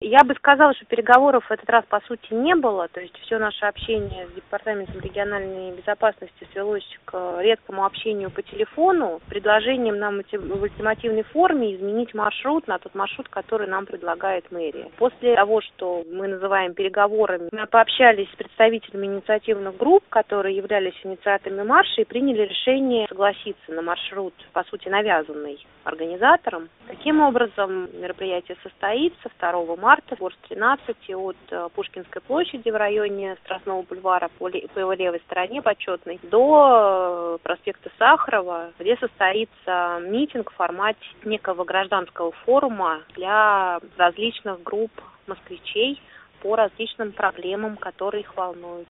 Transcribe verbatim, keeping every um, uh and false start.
Я бы сказала, что переговоров в этот раз, по сути, не было. То есть все наше общение с Департаментом региональной безопасности свелось к редкому общению по телефону, предложением нам в ультимативной форме изменить маршрут на тот маршрут, который нам предлагает мэрия. После того, что мы называем переговорами, мы пообщались с представителями инициативных групп, которые являлись инициаторами марша, и приняли решение согласиться на маршрут, по сути, навязанный организатором. Таким образом, мероприятие состоится второго марта в тринадцати от Пушкинской площади в районе Страстного бульвара по его левой стороне почетной до проспекта Сахарова, где состоится митинг в формате некого гражданского форума для различных групп москвичей по различным проблемам, которые их волнуют.